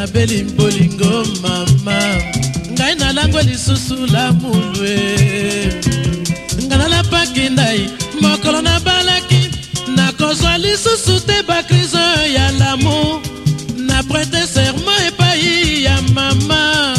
beli bolingo mama ngai na lango lisusu la mulwe ngana la pakindai mokolo na balaki na kozwa lisusu te bakrizo ya l'amour na prêter serment epai ya mama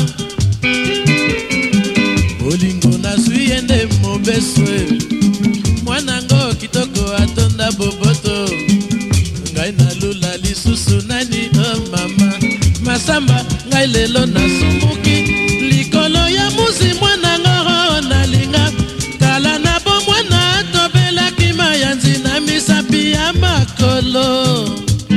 bolingo na zwi ende mobeswe mwanango kitoko atonda boboto ngai na lula lisusu nani oh mama masamba ngai lelo na sumuki likolo ya muzi mwanango nalinga kala na bo mwana tobelaki mayanzi na misapi ya makolo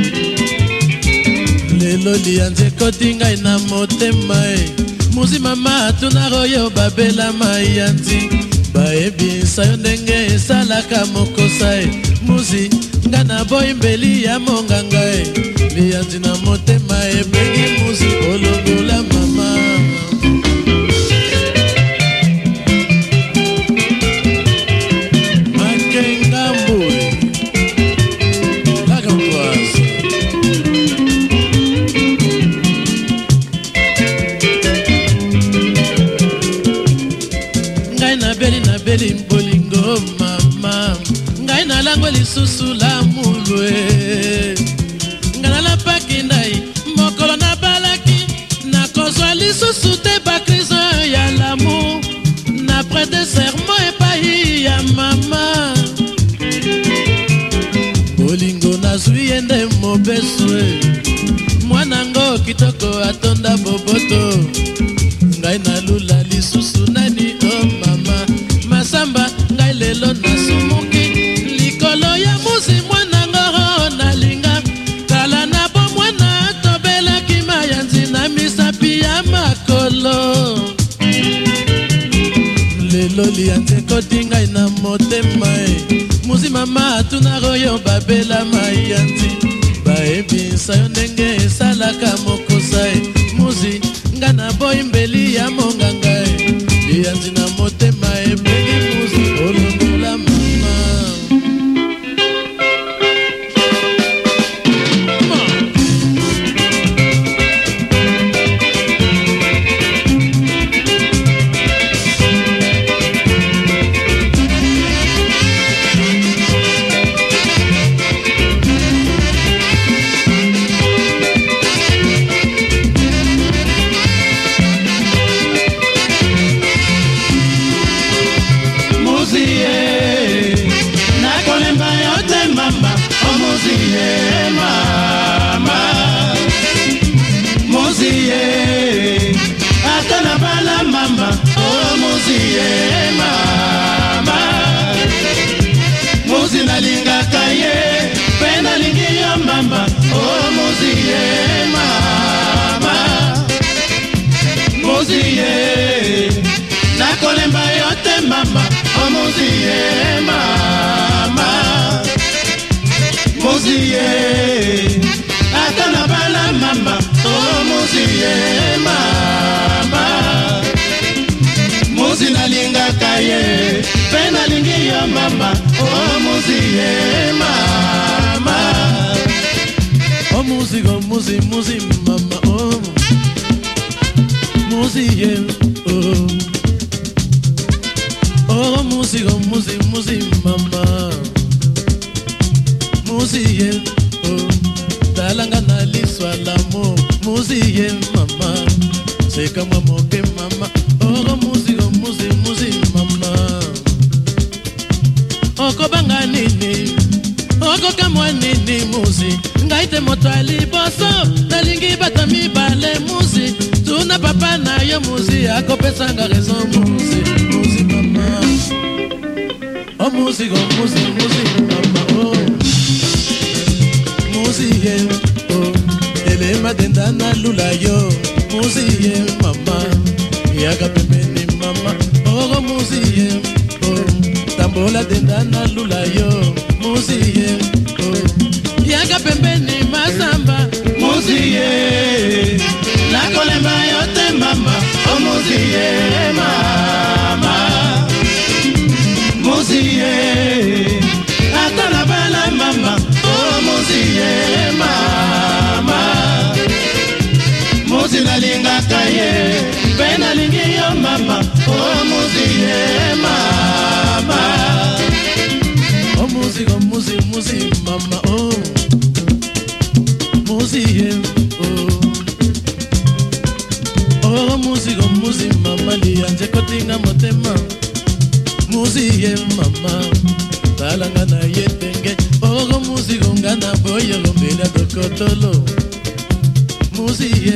lelo lianze koti ngai na motema muzi mama atuna royo babela mayanzi baebisa yo ndenge esalaka mokosa muzi nga na boyimbeli ya monganga lianzi na motema ebengi muzi olongola mama makengambu lakampoise ngai na beli bolingo mama ngai na lango lisusu la mulwe ngana la pakindai mokolo na balaki na kozwa lisusu te bakrizo ya l'amour na prêter serment epai ya mama bolingo na zwi ende mobeswe mwanango kitoko atonda boboto ngai na lula lisusu nani oh mama masamba ngai lelo na sumuki likolo ya muzi mwanango nalinga kala na bo mwana tobelaki mayanzi na misapi ya makolo lelo lianze koti ngai na motema muzi mama atuna royo babela mayanzi baebisa yo ndenge esalaka mokosa muzi nga na boyimbeli ya monganga lianzi na motema ebengi muzi olongola mama Muzi mama oh muzi oh oh muzi mama muzi oh talanga na liswa l'amour muzi mama c'est comme moke mama oh muzi mama oko banga nini oko kamwa nini muzi ngaite moto aliboso nalingi bata mibale muzi tuna papa na yo muzi akopesanga raison muzi mama oh muzi mama oh muzi oh elema denda na lula yo muzi mama yaka pembeni mama oh muzi oh tambola denda na lula yo muzi oh yaka pembeni masamba muziye la kolemba yote mama oh muziye mama muziye atala bala mama oh muziye mama nalingaka ye mpe nalingi yo mama oh muzi ye mama oh muzi mama oh muzi ye oh muzi mama lianje kotinga motema muzi ye mama talanga na ye tenge oh muzi ngana boyo lombela dokotolo muzi ye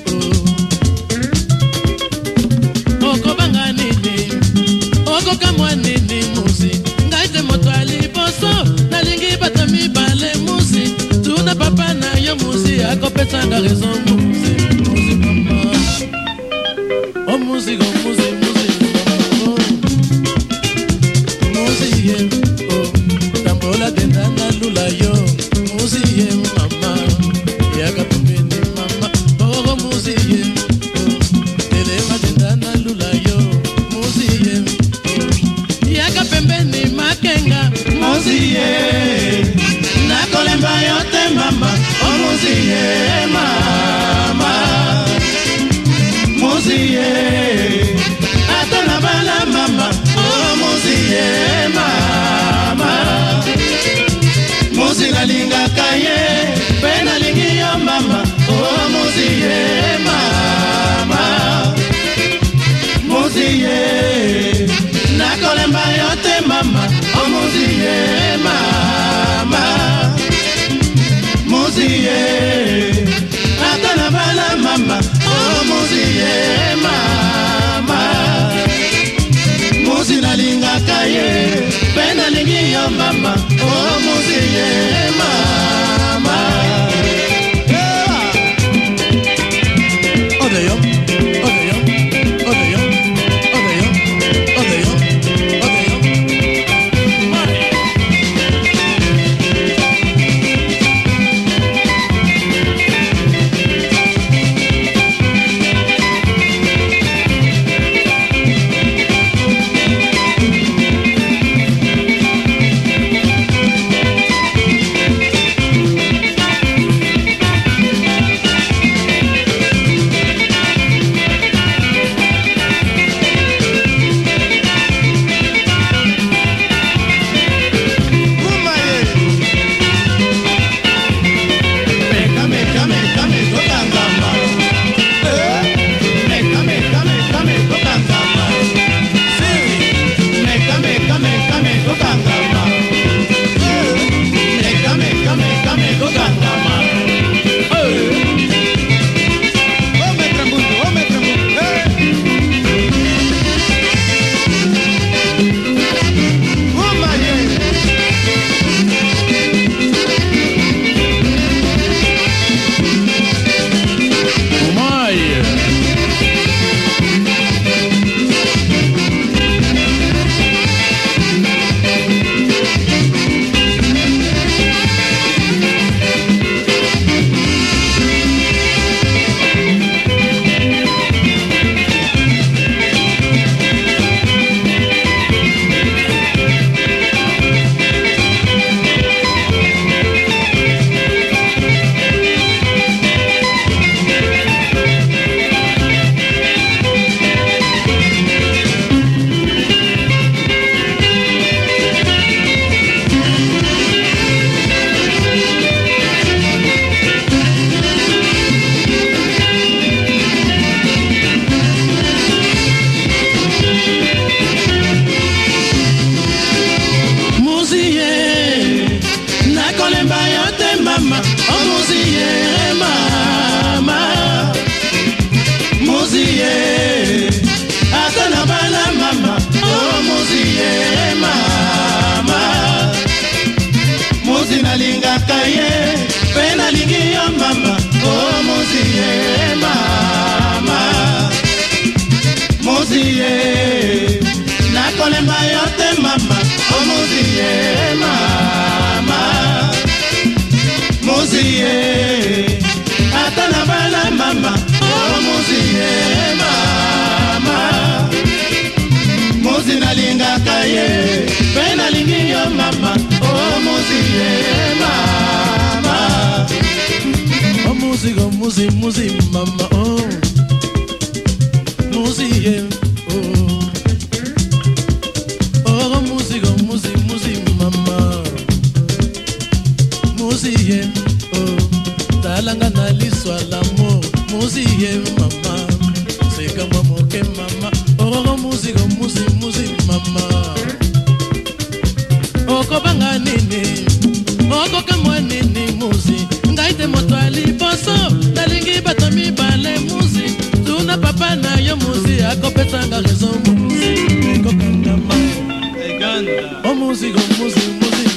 oko banga nini oko kamwa nini muzi ngaite moto aliboso nalingi bata mibale muzi tuna papa na yo muzi akopesanga raison muzi mama oh muzi mama muzi ye tambola tenda na lula yo muzi ye mama yaka pembeni mama oh muzi ye telema tenda na lula yo muzi ye yaka pembeni makenga muzi ye nakolemba yo te mama oh muzi ye mama muzi ye atona bala mama oh muzi ye mama muzi nalingaka ye mpe nalingi yo mama oh muzi ye mama muzi ye nakolemba yo te mama oh muzi ye mama muzi ye atona bala mama oh muzi ye mama muzi nalingaka ye mpe nalingi yo mama oh muzi ye mama odeyo nalingaka ye mpe nalingi yo mama oh moziye mama moziye nakolemba yo te mama oh moziye mama moziye ata na bala mama oh moziye mama mozi nalingaka ye mpe nalingi yo mama oh moziye mama oh muzi mama oh musique, oh musique, musique, musique, maman, musique, oh, talanga na liswa l'amour, musique, maman, c'est comme mon que maman, oh musique, musique, musique, maman, oh kobanga nini, oh kokamwa nini, musique, ngaite moto aliposo, nalingi batami bale musique. Na papa na yo muzi akopetanga raison muzi kokanga ma eganda o muzi go muzi muzi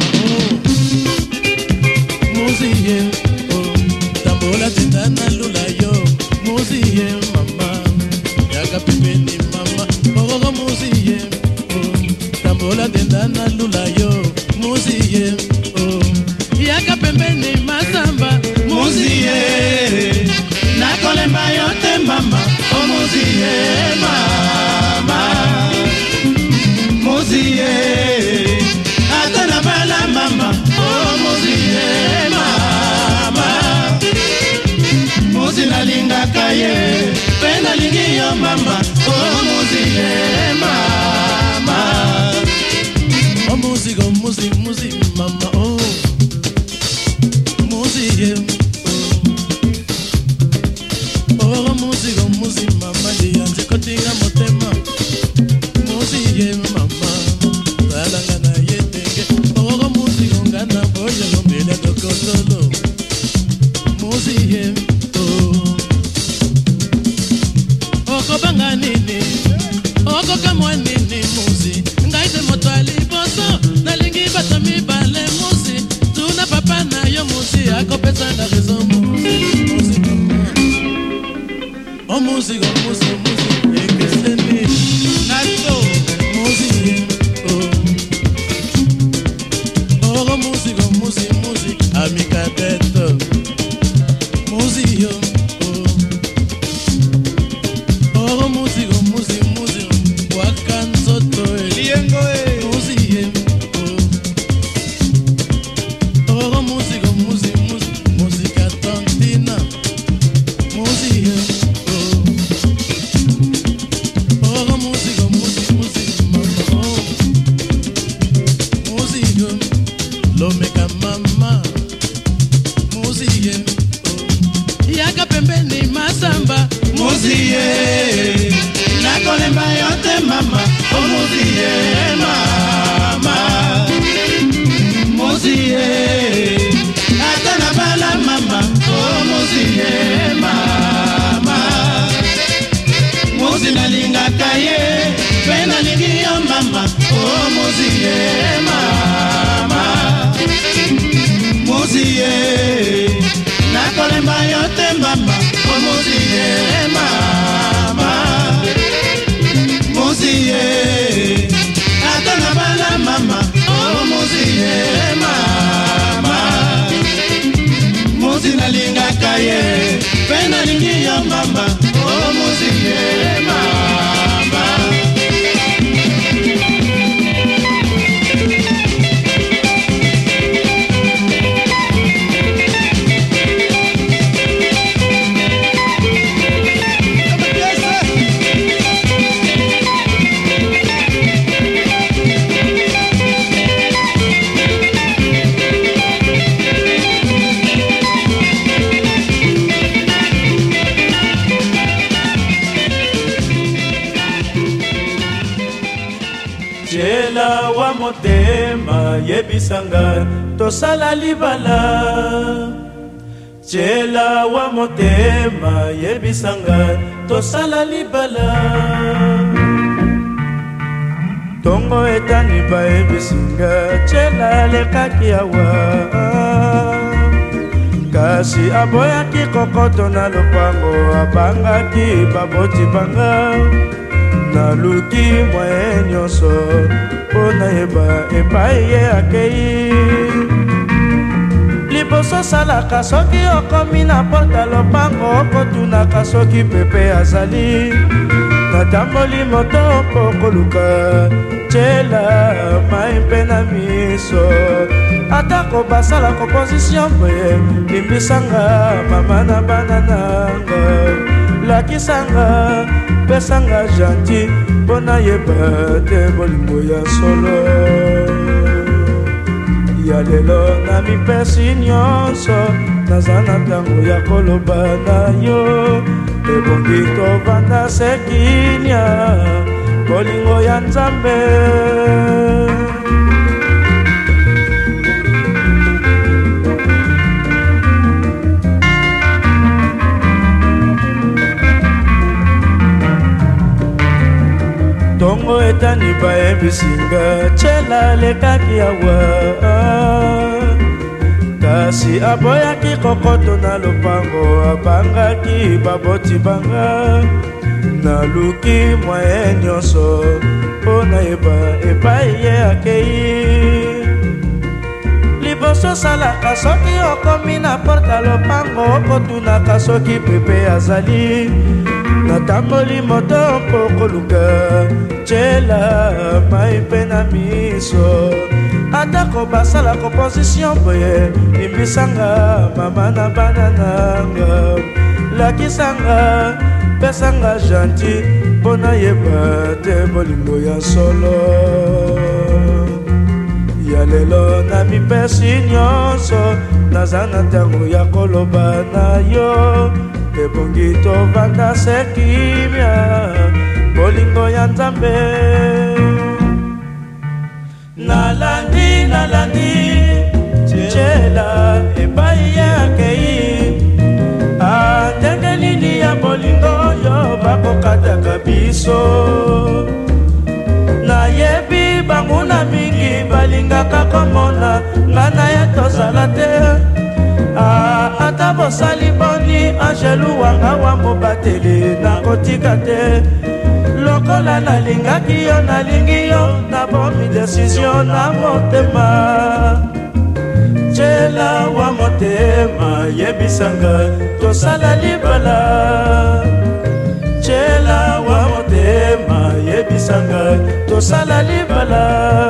muzi ye o tambola tendana lula yo muzi ye mama yaka pembeni mama o muzi ye o tambola tendana lula yo muzi ye o yaka pembeni masamba muzi ye na kolemba yote mama, oh muzie mama, muzie, atana bala mama, oh muzie mama, muzi na linga kaye, pena lingi yo mama, oh muzie mama, oh muzigo muzi muzi mama, oh muzie. Musigo, musigo, mama, lianze kotinga motema. Musiye mama, talanga na yetenge. Oh, musigo, ngana boya lombele dokotolo. Musiye, oh. Oko banga nini, oko kamwa nini musi. Ngaite motwali boso, nalingi batami bale musi. Tuna papa na yo musi, akopesa na raison musi. Oh musique, musique, musique, et que c'est né. Nato, musique, oh. Oh musique, musique, musique, amica tête. Musique, oh. Oh musique, musique, musique, wakanzo toe. Liengo e. Musique, oh. Oh musique, musique, musique, musique atantina. Musique. Lomeka mama, muziye, yaka pembeni masamba, muziye, na kolemba yote mama, oh muziye mama, muziye, atana bala mama, oh muziye mama, muzi na linga kaye, pena lingi yo mama, oh muziye mama. Muzie, na kolemba yote mama, oh muzie mama, muzie, atana bala mama, oh muzie mama, muzi na linga kaye, pena lingi yo mama, oh muzie mama. Jela wa motema yebisanga tosala libala. Jela wa motema yebisanga tosala libala. Tongo etani ba yebisinga jela lekaki awa. Kasi aboyaki kokoto na lopango abangaki baboti banga. Naluki mwaye nyonso po nayeba epai ye akei. Liboso salaka soki okomi na porta lopango okotunaka soki pepe azali. Natamboli moto po koluka jela mai mpe na miso. Atako basala composition boye limbisanga mama na bana nanga. lakisanga pesanga gentil mpo nayeba te bolingo ya solo ya lelo na mipesi nyonso naza na ntango ya koloba na yo ebongi tovanda sekinia bolingo ya Nzambe tongo etani bayebisinga Tshela lekaki awa kasi aboyaki kokoto na lopango abangaki baboti banga naluki mwaye nyonso mpo nayeba epai ye akei liboso salaka soki okomi na porta lopango okotunaka soki pepe azali natamboli moto mpo koluka Tshela mai mpe na miso atako basala composition boye limbisanga mama na bana nanga lakisanga pesanga gentil mpo nayeba te bolingo ya solo ya lelo na mipesi nyonso naza na ntango ya koloba na yo ebongi tovanda sekimia bolingo ya Nzambe nalandi Tshela epai ye akei ndenge nini ya bolingo oyo bakokataka biso nayebi banguna mingi balingaka komona nga na ye tozala te ata bosali boni angelu wanga wa mobateli nakotika te lokola nalingaki yo nalingi yo nabomi desizio na motema Tshela wa motema yebisanga tosala libala Tshela wa motema yebisanga tosala libala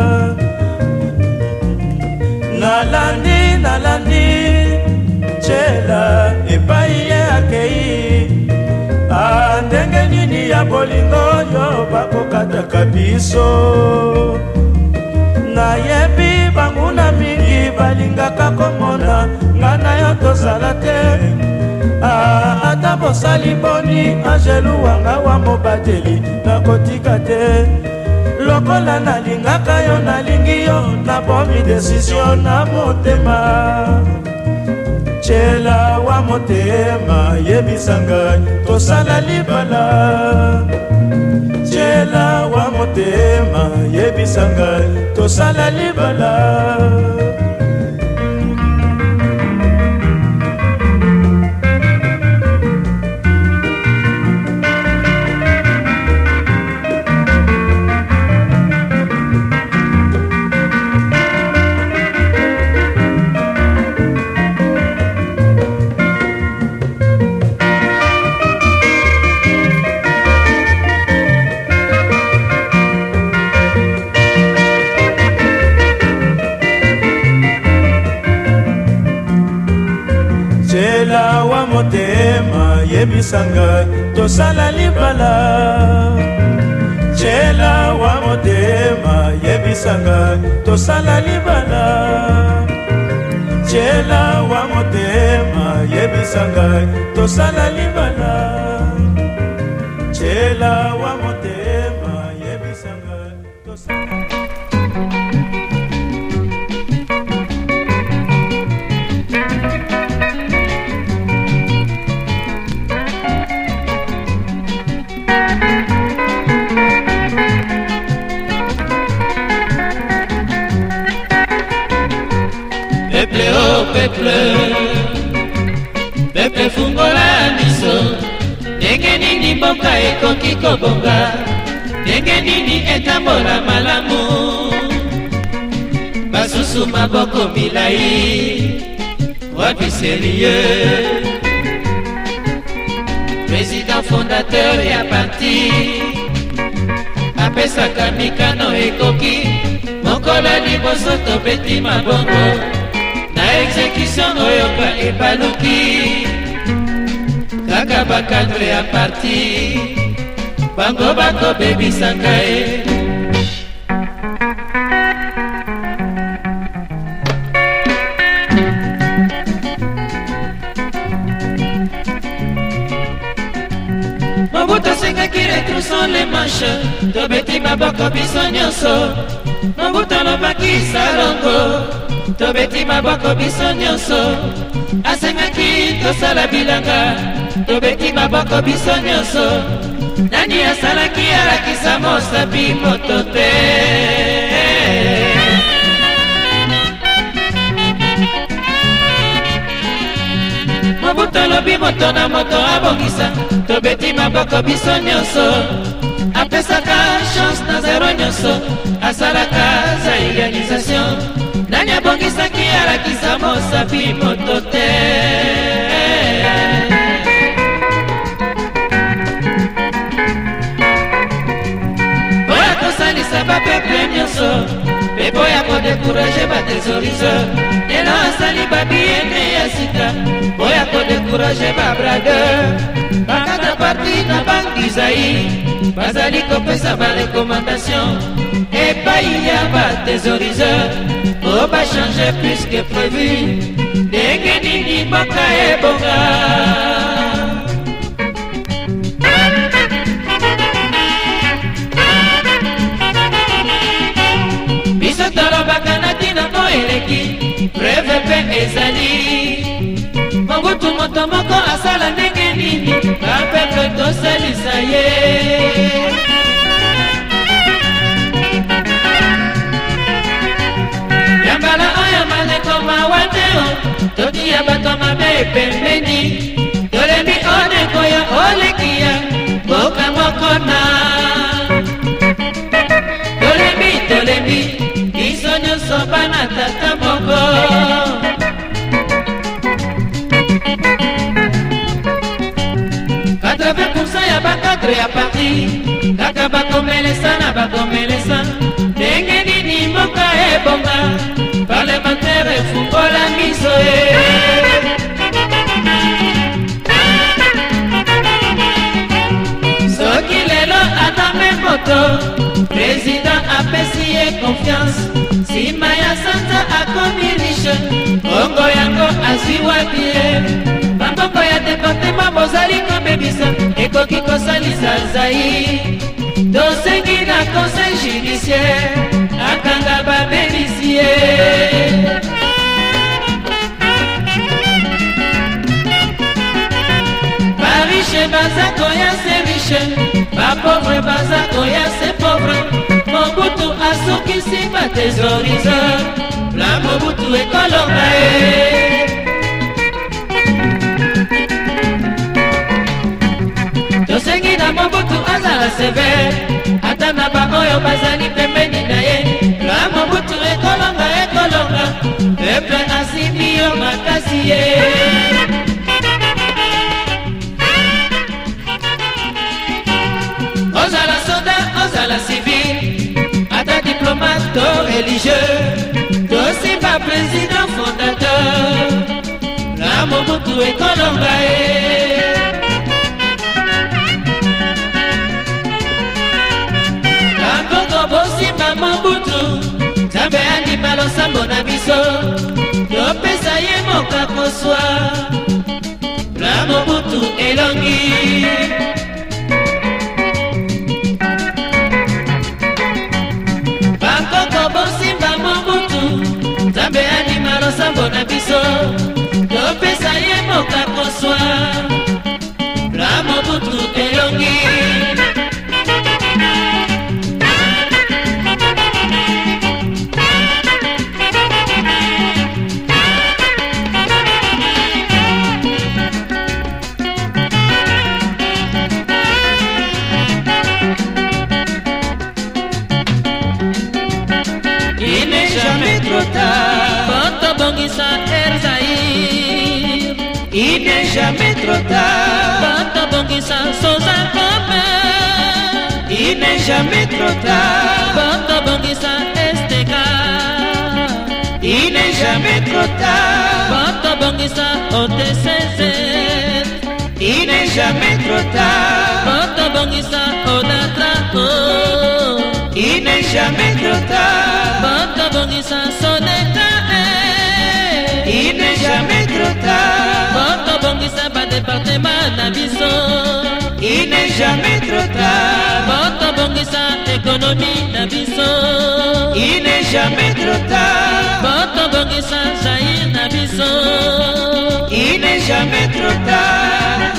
nalandi Tshela epai ye akei ndenge nini ya bolingo oyo bakokataka biso nayebi banguna mingi balingaka komona nga na yo tozala te ata bosali boni angelu wanga wa mobateli nakotika te lokola nalingaka yo nalingi yo nabomi desizio na motema Tshela wa motema yebisanga tosala libala Tshela wa motema yebisanga tosala libala Tshela wa motema yebisanga tosala libala Tshela wa motema yebisanga tosala libala Tshela wa motema yebisanga tosala libala Tshela wa motema yebisanga tosala Peuple, oh peuple, peuple fungola miso ndenge nini mboka ekoki kobonga ndenge nini etambola malamu basusu maboko milai wapi sérieux président fondateur ya parti apesaka mikano ekoki mokolo liboso tobeti mabongo na exécution oyoka ebaluki kaka bakadre ya parti bango bakobebisaka ye. Mobutu asengaki retroussons les manches tobeti maboko biso nyonso. Mobutu alobaki salongo tobeti maboko biso nyonso. Asengaki tosala bilanga tobeti maboko biso nyonso. Nani asalaki alakisa mosapi moto te. Mobutu alobi moto na moto abongisa tobeti maboko biso nyonso. Apesaka chance na zero nyonso asalaka zaïganisation. Nani abongisaki alakisa mosapi moto te. Boya kosalisa bapeple nyonso mpe boya kodekuraje batesoriseur. Lelo asali babiene ya sika boya kodekuraje babradeur. Bakata parti na banki Zaïre bazali kopesa barekomandation epai ya batesoriseur po bachange plus que prévu. Ndenge nini mboka ebonga? Biso tolobaka na ntina mo eleki preve mpe ezali. Mobutu moto moko asala ndenge nini bapeple tosalisa ye. Yambala oyo maleko mawateo totia bato mabe pembeni. Tolembi onekoya olekia boka moko na. Tolembi biso nyonso bana tata moko. Ya bakadre ya parti kaka bakomelesa na bakomelesa. Ndenge nini mboka ebonga parlementaire efungola miso ye. Soki lelo atame moto président apesi ye confiance. Nsima ya sanza akomi riche bongo yango azwiwaki ye. Bambongo ya departement bozali kobebisa ekoki kosalisa Zaïre. Tosengi na conseil judiciaire akanga babebisi ye. Bariche baza koya se riche bapauvre baza koya se pauvre. Mobutu asukisi batesoriseur la Mobutu ekolonga ye. Tosengi na Mobutu azala sévère ata na baoyo bazali pembeni na ye. La Mobutu ekolonga pepe asimbi yo makasi ye. Ozala soda, ozala civil, ata diplomate to religieux, tosimba président fondateur. La Mobutu ekolonga ye. Bosimba Mobutu Nzambe andima losambo na biso topesa ye moka koswa. La Mobutu elongi bakoko. Bosimba Mobutu Nzambe andima losambo na biso topesa ye moka koswa. La Mobutu elongi il n'est jamais trop tard. Botobongisa soza kope. Il n'est jamais trop tard. Botobongisa esteka. Il n'est jamais trop tard. Botobongisa OTCZ. Il n'est jamais trop tard. Moto bongisa Onatra, oh. Il n'est jamais trop tard. Moto bongisa Soneka, eh. Il n'est jamais trop tard. Moto bongisa ba département na biso. Il n'est jamais trop tard. Moto bongisa économie na biso. Il n'est jamais trop tard. Moto bongisa Jair na biso. Il n'est jamais trop tard.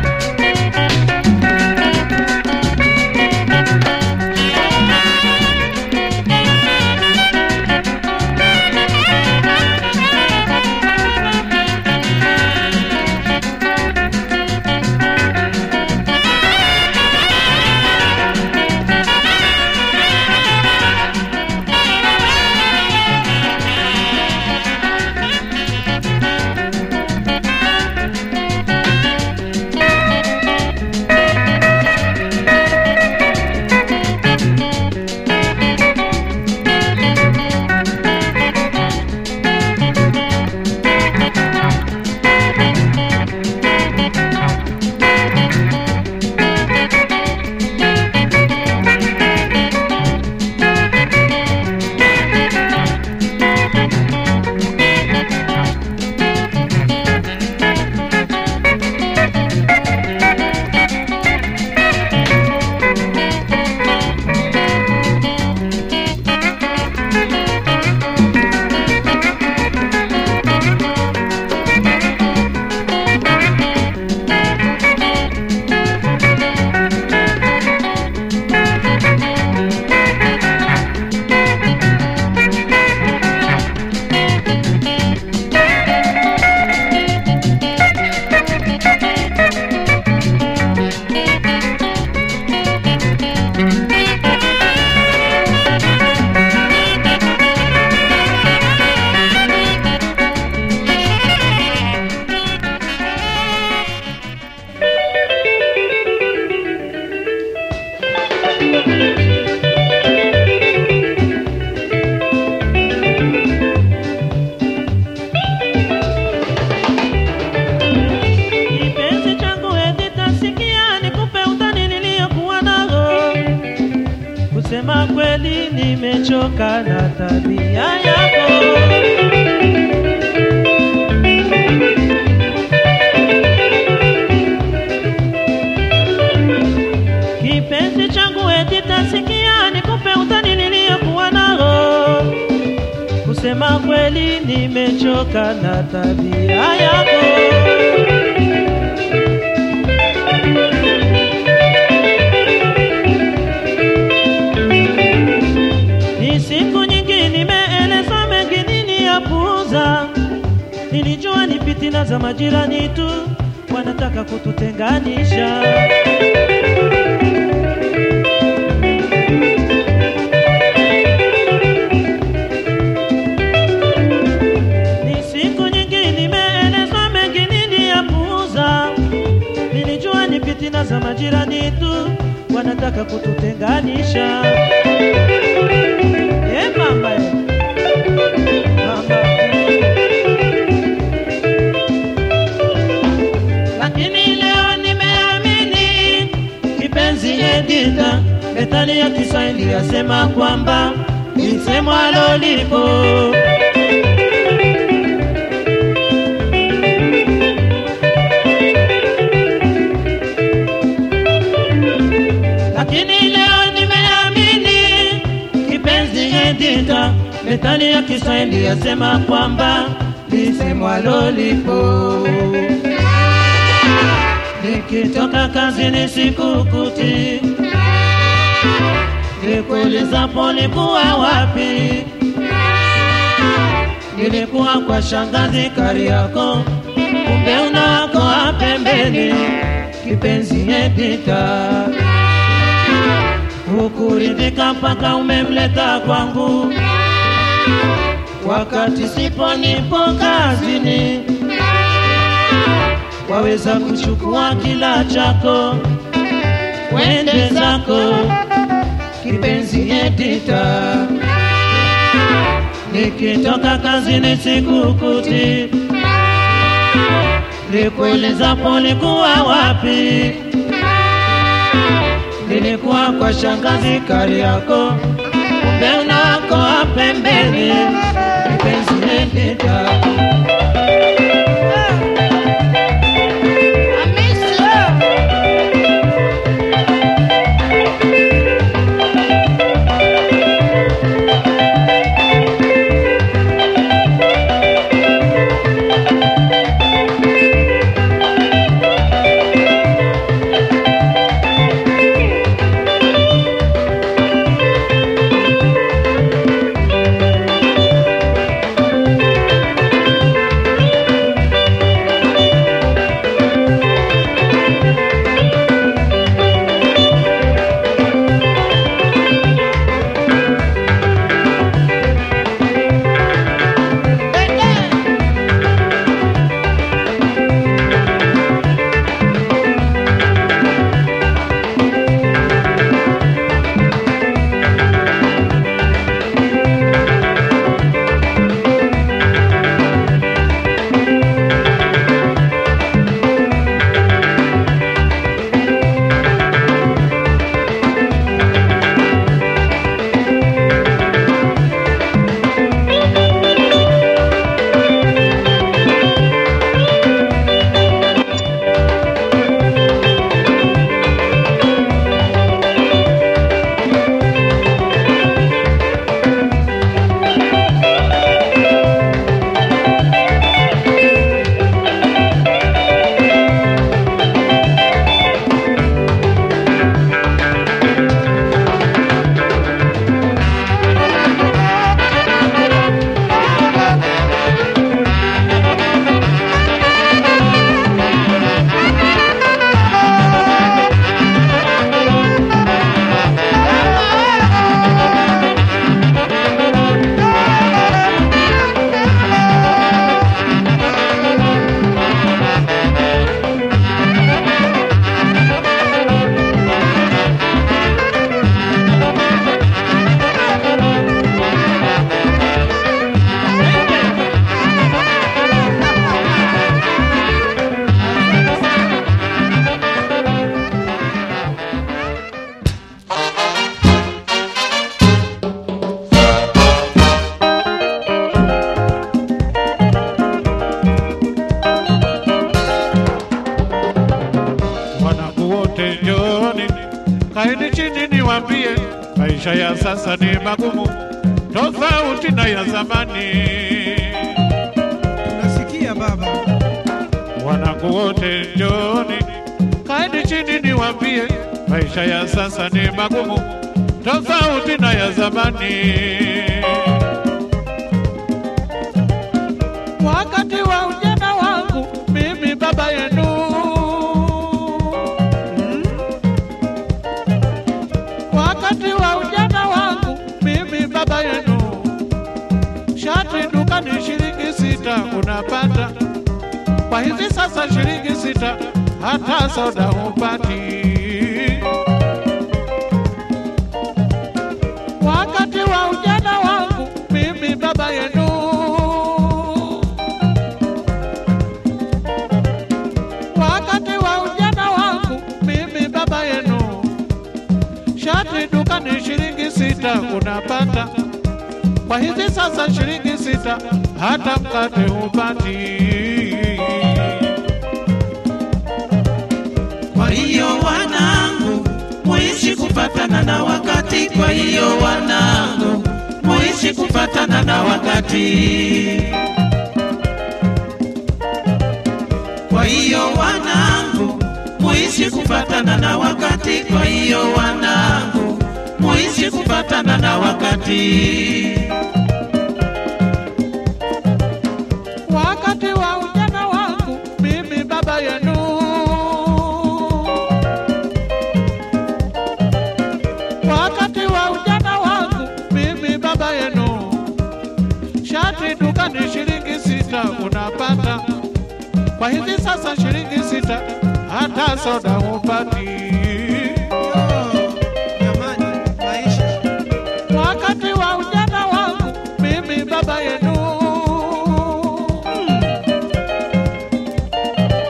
Kusema kweli nimechoka na tabia yako. Kipenzi changu eti tasikia nikupe utani niliyokuwa nao. Kusema kweli nimechoka na tabia yako. Nilijua ni fitina za majirani tu wanataka kututenganisha. Ni siku nyingi nimeelezwa mengi niliyapuuza. Nilijua ni fitina za majirani tu wanataka kututenganisha. Mama Edita, methali ya Kiswahili yasema kwamba lisemwalo lipo. Lakini leo nimeamini kipenzi Edita, methali ya Kiswahili yasema kwamba lisemwalo lipo. Nikitoka kazini sikukuti, nikuulizapo ulikuwa wapi. Nilikuwa kwa shangazi Kariako, kumbe unawako pembeni. Kipenzi Edita, hukuridhika mpaka umemleta kwangu, wakati sipo nipo kazini. Waweza kuchukua kila chako wende zako. Kipenzi Edita, nikitoka kazini sikukuti, nikueleza polikuwa wapi? Nilikuwa kwa shangazi Kariako, kumbe unakoa pembeni, mpenzi nendeta. Kaeni chini niwaambie, maisha ya sasa ni magumu, tofauti na ya zamani. Nasikia baba. Wanangu wote njooni, kaeni chini niwaambie, maisha ya sasa ni magumu, tofauti na ya zamani. Wakati wa ujana wangu mimi baba yenu, wakati wa ujana wangu mimi baba yenu, shati dukani shilingi 6 unapata, kwa hivi sasa shilingi 6 hata soda hupati. Wakati wa ujana wangu mimi baba yenu, wakati wa ujana wangu mimi baba yenu, shati dukani shilingi 6 unapata, kwa hivi sasa shilingi 6 hata mkate hupati. Kwa hiyo wanangu, muishi kupatana na wakati. Kwa hiyo wanangu, muishi kupatana na wakati. Kwa hiyo wanangu, muishi kupatana na wakati. Kwa hiyo wanangu, muishi kupatana na wakati. Wakati wa ujana wangu mimi baba yenu, wakati wa ujana wangu mimi baba yenu, shati dukani shilingi 6 unapata, kwa hivi sasa shilingi 6 hata soda hupati. Wakati wa ujana wangu mimi baba yenu,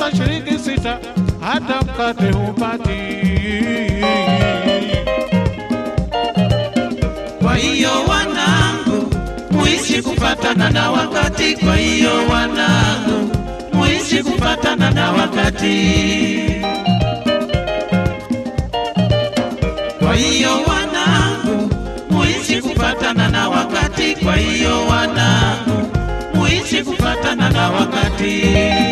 pesa shilingi 6 hata mkate hupati. Kwa hiyo wanangu, muishi kufatana na wakati. Kwa hiyo wanangu, muishi kufatana na wakati. Kwa hiyo wanangu, muishi kufatana na wakati. Kwa hiyo wanangu, muishi kufatana na wakati.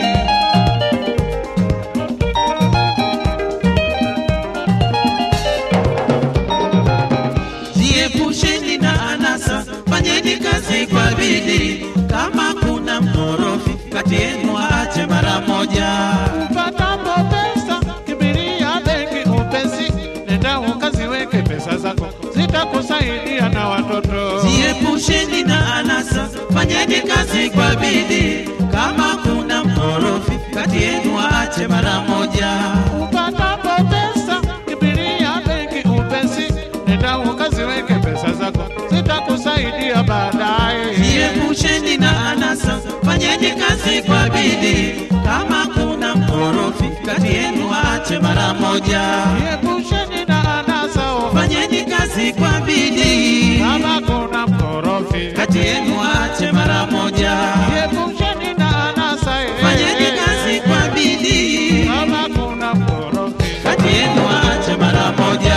Jiepusheni na anasa, fanyeni kazi kwa bidii. Kama kuna mkorofi kati yenu aache mara moja. Upatapo pesa kimbilia benki upesi, nenda ukaziweke pesa zako, zitakusaidia na watoto. Jiepusheni na anasa, fanyeni kazi kwa bidii. Kama kuna mkorofi kati yenu aache mara moja. Upatapo pesa kimbilia benki upesi, nenda ukaziweke pesa zako, zitakusaidia baadaye. Jiepusheni na anasa, fanyeni kazi kwa bidii. Kama kuna mkorofi kati yenu aache mara moja. Jiepusheni na anasa, Fanyeni kazi kwa bidii. kama kuna mkorofi Kati yenu aache mara moja. Jiepusheni na anasa, Fanyeni kazi kwa bidii. kama kuna mkorofi Kati yenu aache mara moja.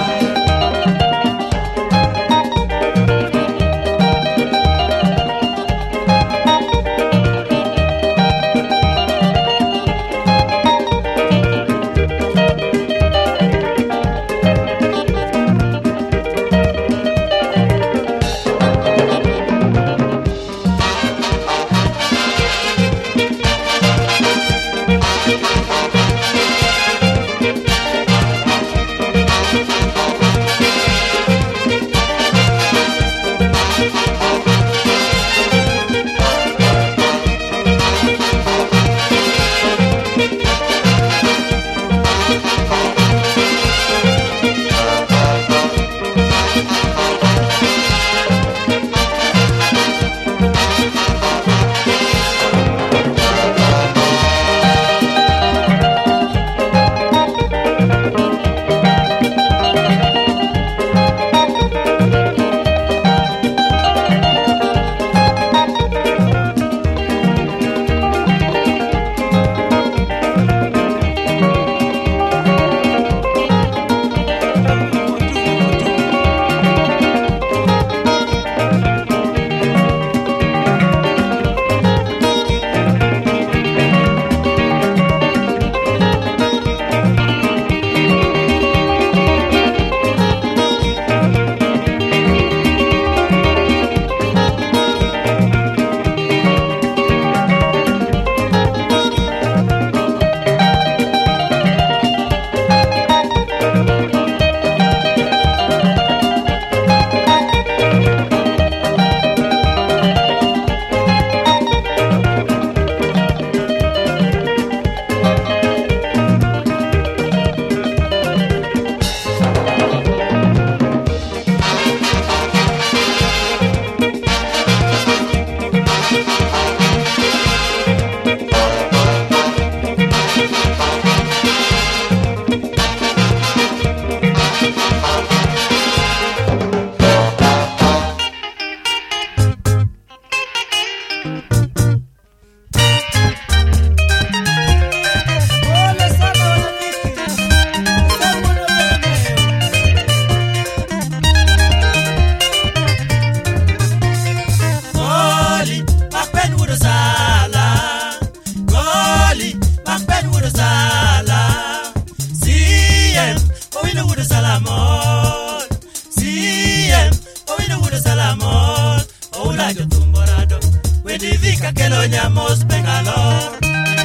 Divika que lo llamamos Bengalor.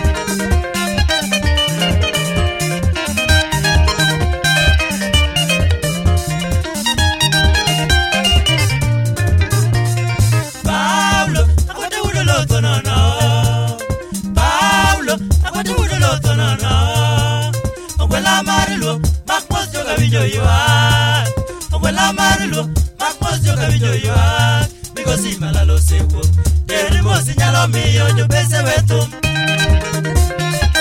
Pablo, aguante uno lo tono no. Pablo, aguante uno lo tono no. Onguela marilu, makmos yo gavillo yoa. Onguela marilu, makmos yo gavillo yoa. Migo si malalo sewo. Queremos señalo mío, yo pese vetum.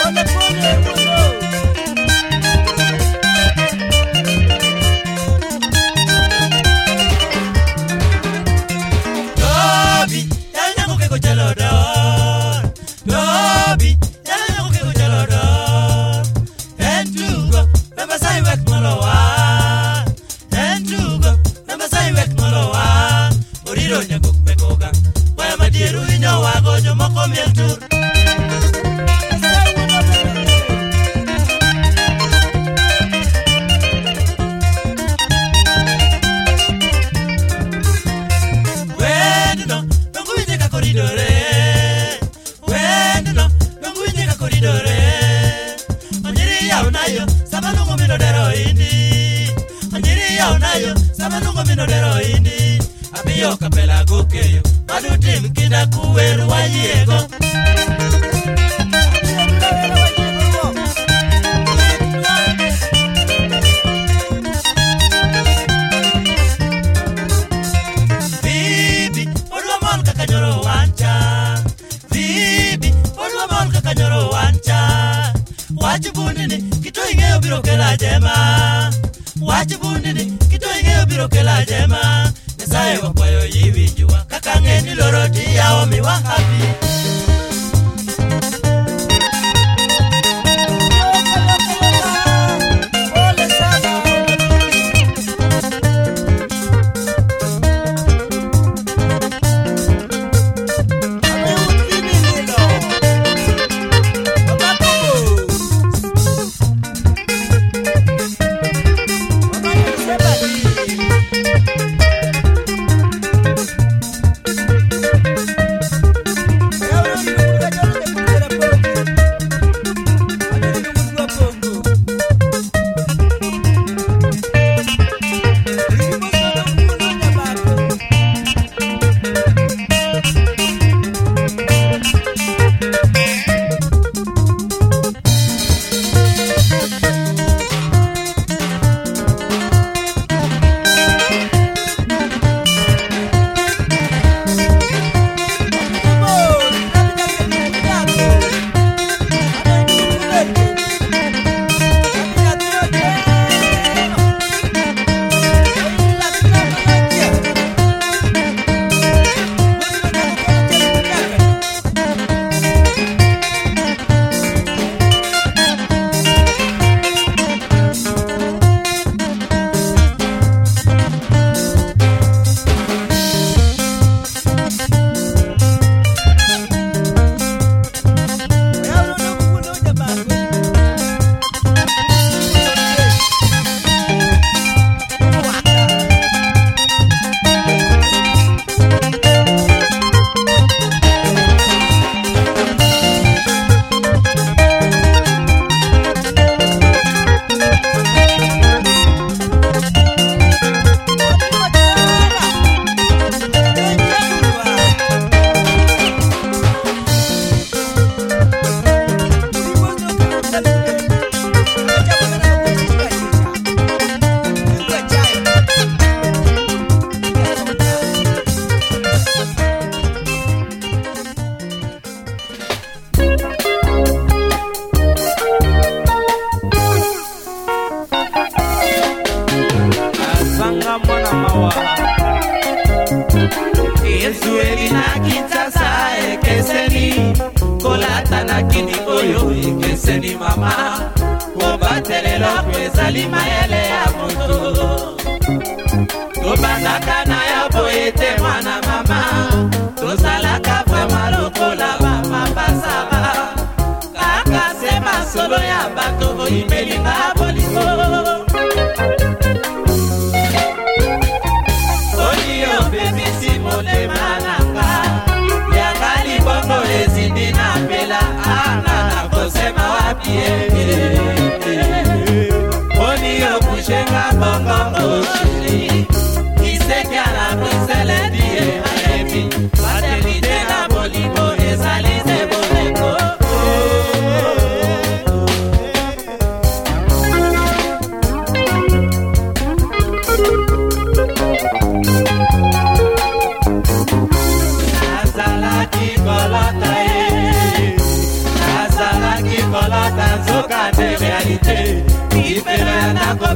Nazalaki kolota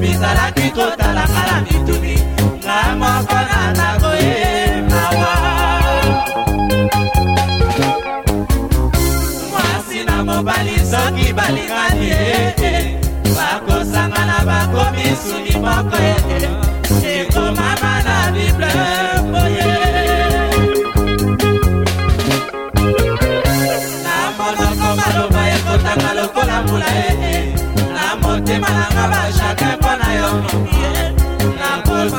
bizalaki kotalaka na mituni nga moko na ndako ye mawa mwasi na mobali soki balingani bakosangana bakomisuni moko ekomama na bible boye na monoko maloba ekotanga lokola mbula na motema nanga bashake mpo na yo nakosa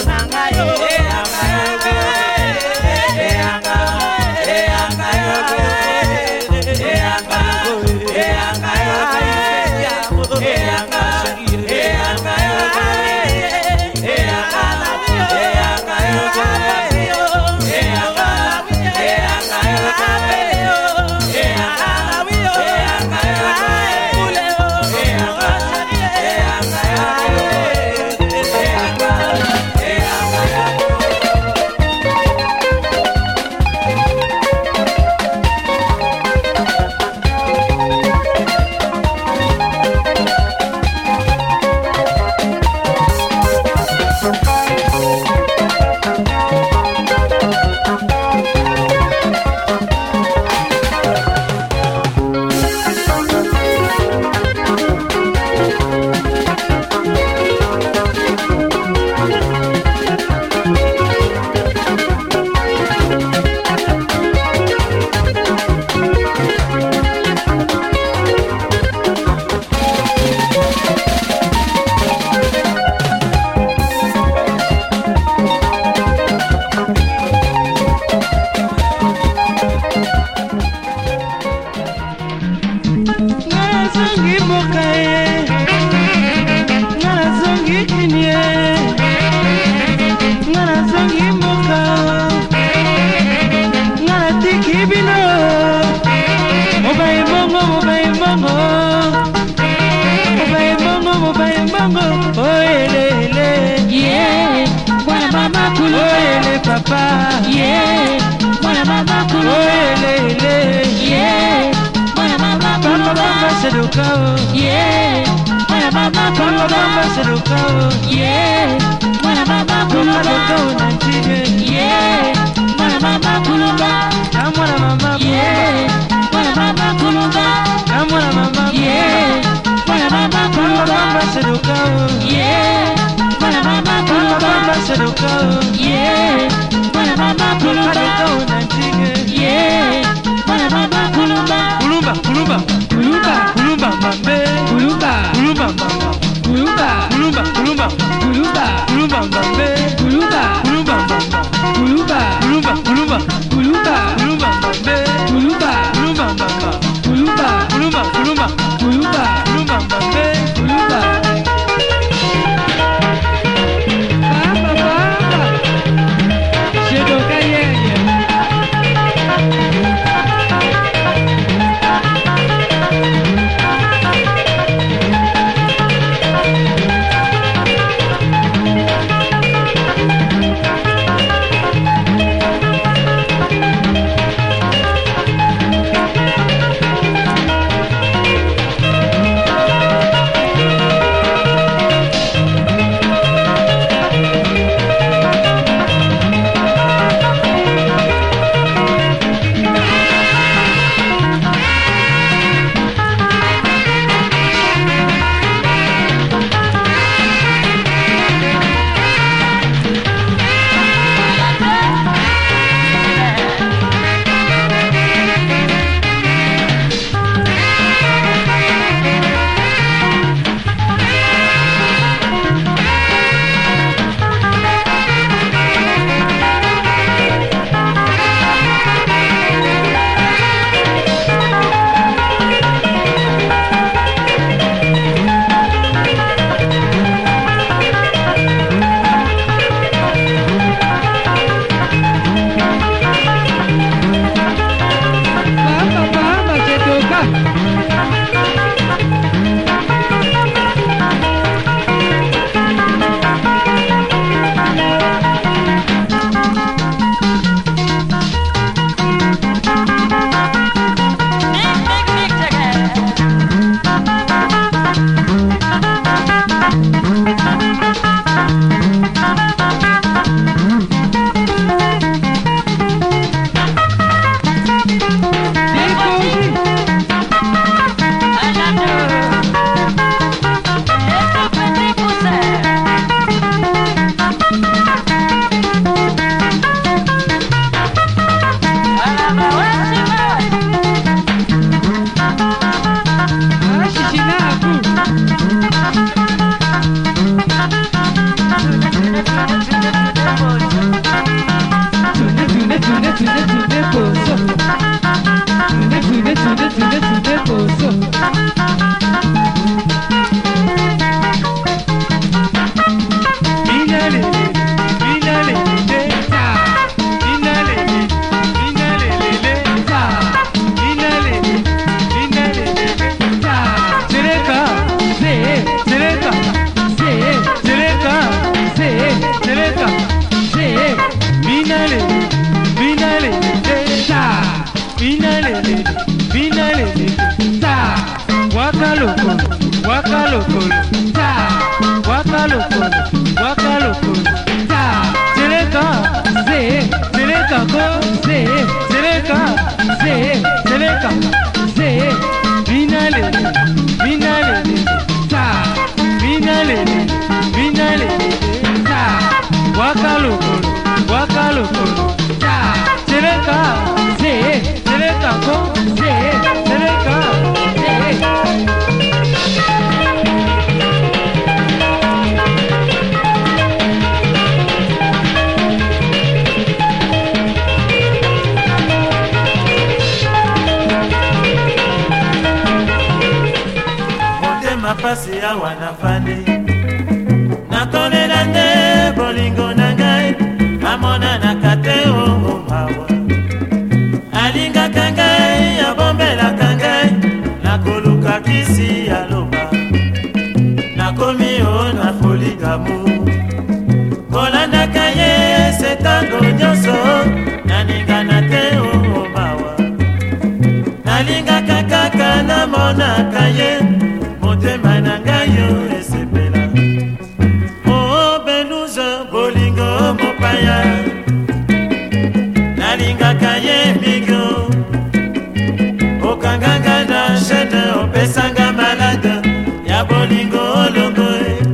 Papa, yeah, mwana mama kulu, yeah, mwana mama kulu, mama sedukao, yeah, mwana mama kulu, mama sedukao, yeah, mwana mama kulu, yeah, mwana mama kulu, mwana mama, yeah, mwana mama kulu, mwana mama, yeah, mwana mama kulu, mama sedukao, yeah, mwana mama kulu, mama sedukao, yeah. Mama kulumba, yeah. Mama kulumba, kulumba, kulumba, kulumba, kulumba, mambe, kulumba, kulumba, mama, kulumba, kulumba, kulumba, kulumba, kulumba, mambe, kulumba, kulumba, mama, kulumba, kulumba, kulumba, kulumba, kulumba, mambe, kulumba, kulumba, mama, kulumba, kulumba, kulumba, kulumba, kulumba, mambe, kulumba. wakalukulu wakalukulu seleka seleka ko seleka mapasi awa nafandi nakolela nde bolingo na ngai amonanaka te mawa alingaka ngai abombelaka ngai nakoluka kisi aloba nakomi o na foli d'amour kolandaka ye se tango nyonso nalingana te mawa nalingaka kaka namonaka ye motema na ngai yo esepela o beluza bolingo mopaya nalingaka ye mingi okanganga na chaîne opesanga malade ya bolingo olongo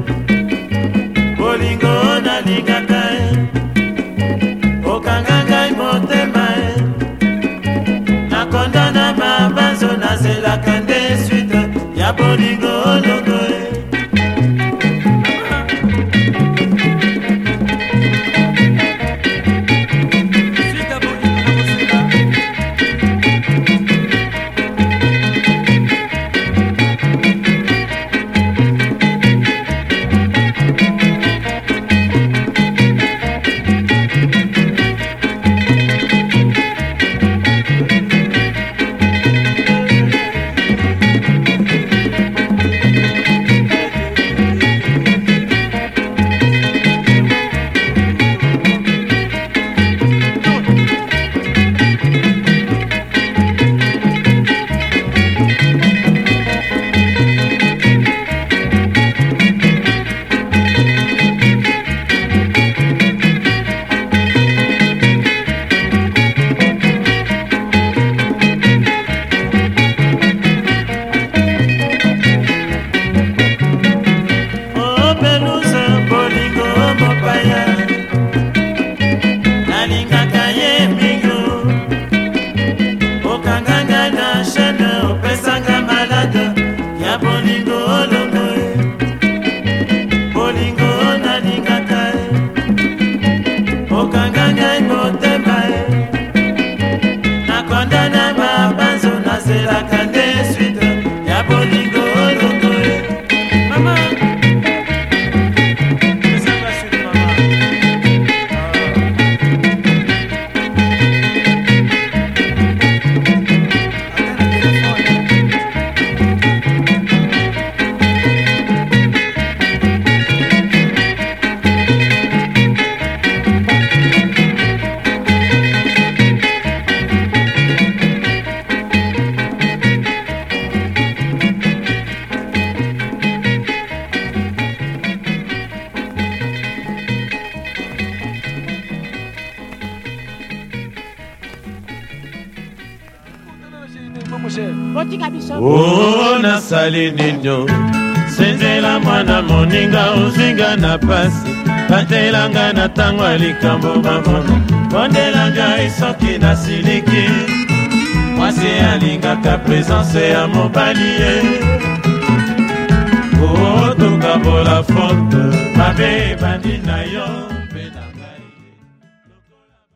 bolingo nalingaka okanganga motema nakonda na mabanzo nazelaka nde suite ya bolingo logo Oh, nasali ninyo senzela mwana moninga uzinga na pasi patelanga na tango likambo mamono bondelanga isoki na siliki mwasi alingaka presence ya mobali ye oh, tokabola fonte mabe bandi na yo